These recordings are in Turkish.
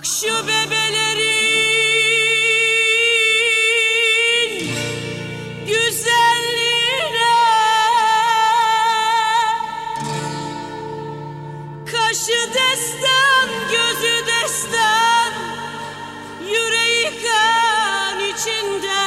Bak şu bebelerin güzelliğine, kaşı destan, gözü destan, yüreği kan içinde.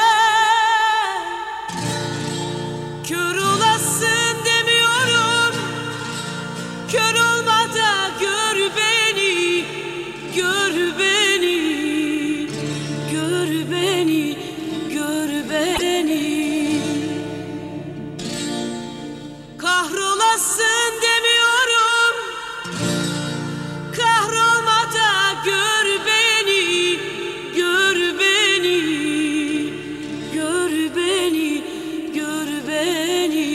Kör olasın demiyorum, kör olma da gör beni, gör beni, gör beni, gör beni. Kahrolasın demiyorum, kahrolma da gör beni, gör beni, gör beni, gör beni.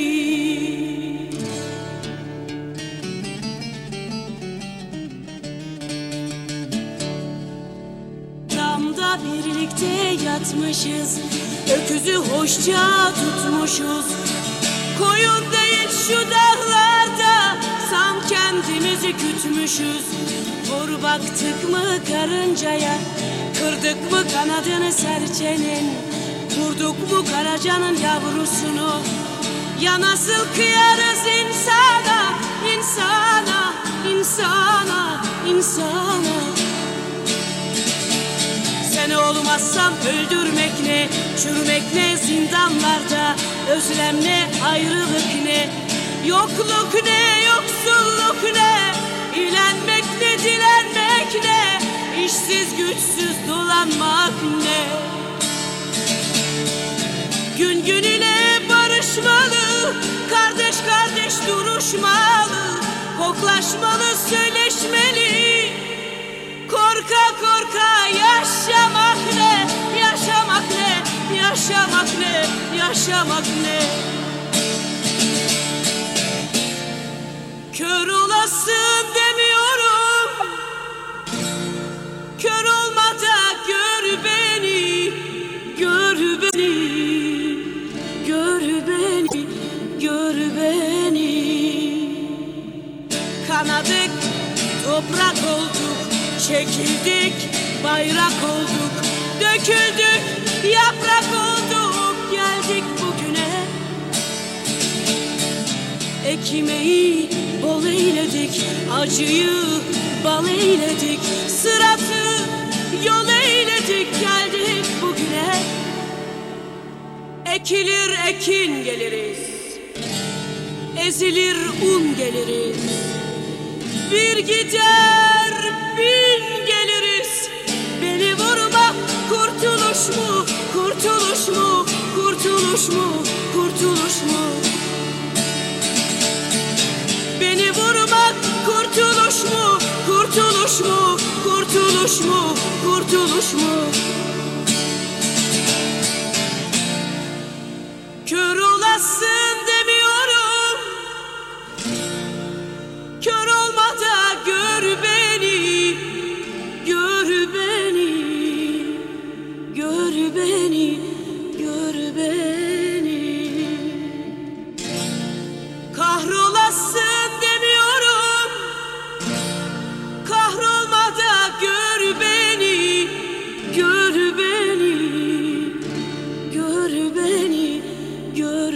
Damda birlikte yatmışız, öküzü hoşça tutmuşuz. Koyun değil şu dağlarda, san kendimizi kütmüşüz. Vur baktık mı karıncaya, kırdık mı kanadını serçenin, vurduk mu karacanın yavrusunu. Ya nasıl kıyarız insana, insana, insana, insana. Sen olmazsan öldürmek ne, çürümek ne zindanlarda, özlem ne, ayrılık ne, yokluk ne, yoksulluk ne, ilenmek ne, dilenmek ne, işsiz güçsüz dolanmak ne. Gün gün ile barışmalı, kardeş kardeş duruşmalı, koklaşmalı, söyleşmeli. Korka korka yaşamak ne, yaşamak ne, yaşamak ne, yaşamak ne. Kör olasın demiyorum, kör olma da gör beni, gör beni, gör beni, gör beni. Kanadık, toprak olduk, çekildik, bayrak olduk, döküldük, yaprak olduk, geldik bugüne. Ekmeği bol eyledik, acıyı bal eyledik, sıratı yol eyledik, geldik bugüne. Ekilir ekin geliriz, ezilir un geliriz, bir gider bin geliriz. Beni vurma, kurtuluş mu, kurtuluş mu, kurtuluş mu, kurtuluş mu? Beni vurmak kurtuluş mu, kurtuluş mu, kurtuluş mu, kurtuluş mu? Kör olasın demiyorum, kör olma da gör beni, gör beni, gör beni, gör beni. Kahrolasın demiyorum, kahrolma da gör beni, gör beni, gör beni, gör